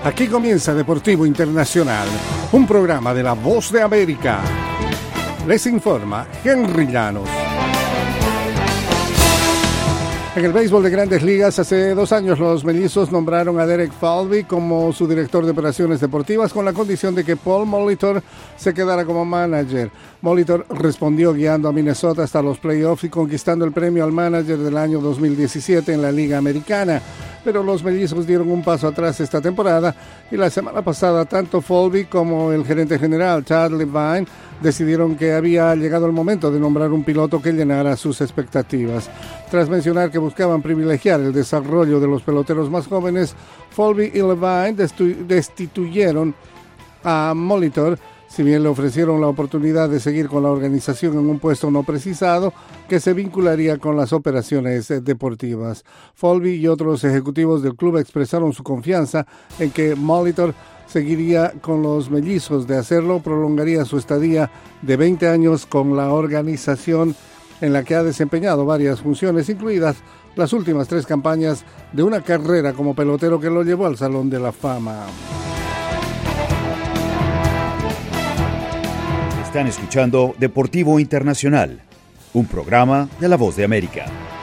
Aquí comienza Deportivo Internacional, un programa de La Voz de América. Les informa Henry Llanos. En el béisbol de Grandes Ligas, hace 2 años los mellizos nombraron a Derek Falvey como su director de operaciones deportivas con la condición de que Paul Molitor se quedara como manager. Molitor respondió guiando a Minnesota hasta los playoffs y conquistando el premio al manager del año 2017 en la Liga Americana. Pero los mellizos dieron un paso atrás esta temporada y la semana pasada tanto Falvey como el gerente general Chad Levine decidieron que había llegado el momento de nombrar un piloto que llenara sus expectativas. Tras mencionar que buscaban privilegiar el desarrollo de los peloteros más jóvenes, Falvey y Levine destituyeron a Molitor. Si bien le ofrecieron la oportunidad de seguir con la organización en un puesto no precisado, que se vincularía con las operaciones deportivas. Falvey y otros ejecutivos del club expresaron su confianza en que Molitor seguiría con los mellizos. De hacerlo, prolongaría su estadía de 20 años con la organización, en la que ha desempeñado varias funciones, incluidas las últimas 3 campañas de una carrera como pelotero que lo llevó al Salón de la Fama. Están escuchando Deportivo Internacional, un programa de La Voz de América.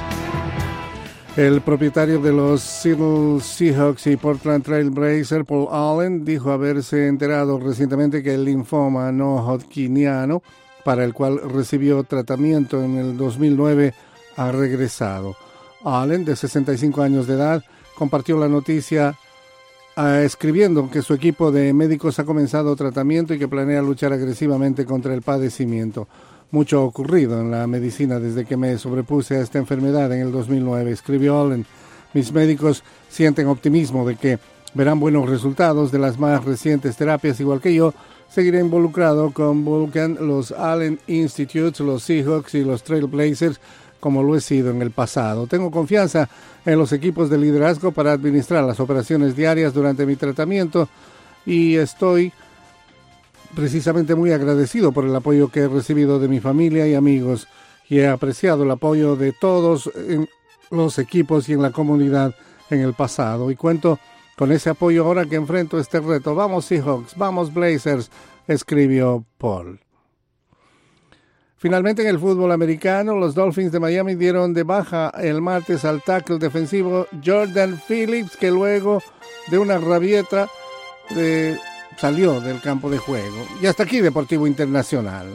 El propietario de los Seattle Seahawks y Portland Trail Blazers, Paul Allen, dijo haberse enterado recientemente que el linfoma no hodgkiniano, para el cual recibió tratamiento en el 2009, ha regresado. Allen, de 65 años de edad, compartió la noticia escribiendo que su equipo de médicos ha comenzado tratamiento y que planea luchar agresivamente contra el padecimiento. Mucho ha ocurrido en la medicina desde que me sobrepuse a esta enfermedad en el 2009, escribió Allen. Mis médicos sienten optimismo de que verán buenos resultados de las más recientes terapias, igual que yo. Seguiré involucrado con Vulcan, los Allen Institutes, los Seahawks y los Trail Blazers, como lo he sido en el pasado. Tengo confianza en los equipos de liderazgo para administrar las operaciones diarias durante mi tratamiento y estoy precisamente muy agradecido por el apoyo que he recibido de mi familia y amigos, y he apreciado el apoyo de todos en los equipos y en la comunidad en el pasado, y cuento con ese apoyo ahora que enfrento este reto. Vamos Seahawks, vamos Blazers, escribió Paul. Finalmente, en el fútbol americano, los Dolphins de Miami dieron de baja el martes al tackle defensivo Jordan Phillips, que luego de una rabieta salió del campo de juego. Y hasta aquí Deportivo Internacional.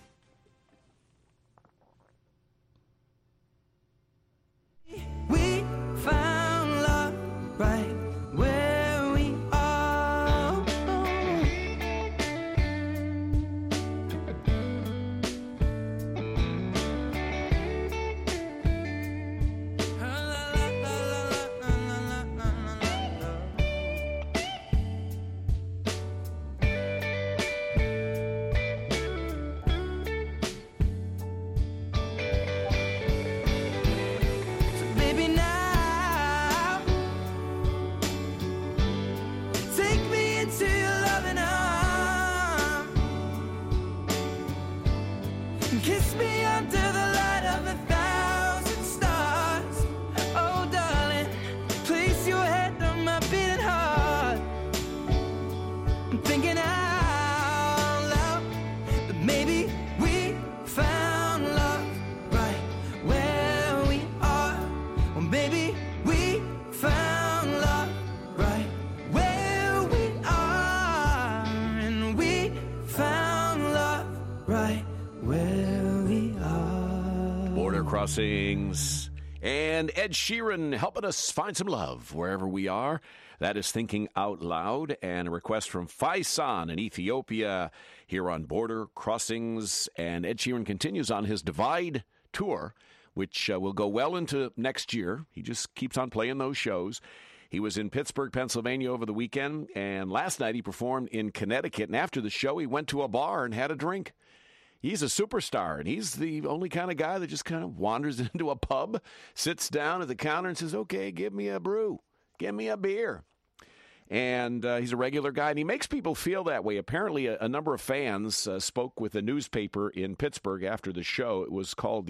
Crossings and Ed Sheeran helping us find some love wherever we are. That is Thinking Out Loud, and a request from Faisan in Ethiopia here on Border Crossings. And Ed Sheeran continues on his Divide tour, which will go well into next year. He just keeps on playing those shows. He was in Pittsburgh, Pennsylvania over the weekend, and last night he performed in Connecticut. And after the show, he went to a bar and had a drink. He's a superstar, and he's the only kind of guy that just kind of wanders into a pub, sits down at the counter and says, okay, give me a brew, give me a beer. And he's a regular guy, and he makes people feel that way. Apparently, a number of fans spoke with a newspaper in Pittsburgh after the show. It was called